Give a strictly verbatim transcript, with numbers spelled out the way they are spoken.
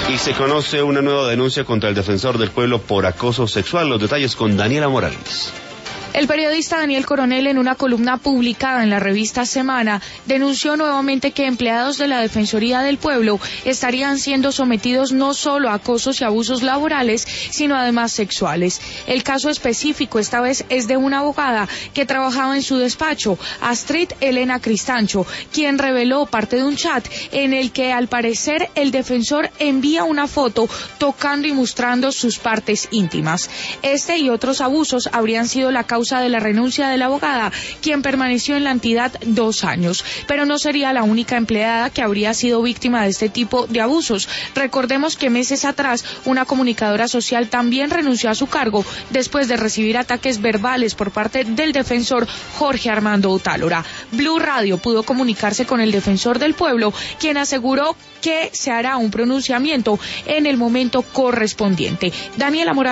Y se conoce una nueva denuncia contra el defensor del pueblo por acoso sexual. Los detalles con Daniela Morales. El periodista Daniel Coronel, en una columna publicada en la revista Semana, denunció nuevamente que empleados de la Defensoría del Pueblo estarían siendo sometidos no solo a acosos y abusos laborales, sino además sexuales. El caso específico esta vez es de una abogada que trabajaba en su despacho, Astrid Elena Cristancho, quien reveló parte de un chat en el que al parecer el defensor envía una foto tocando y mostrando sus partes íntimas. Este y otros abusos habrían sido la causa de la renuncia de la abogada, quien permaneció en la entidad dos años. Pero no sería la única empleada que habría sido víctima de este tipo de abusos. Recordemos que meses atrás una comunicadora social también renunció a su cargo después de recibir ataques verbales por parte del defensor Jorge Armando Otálora. Blue Radio pudo comunicarse con el defensor del pueblo, quien aseguró que se hará un pronunciamiento en el momento correspondiente. Daniela Morales.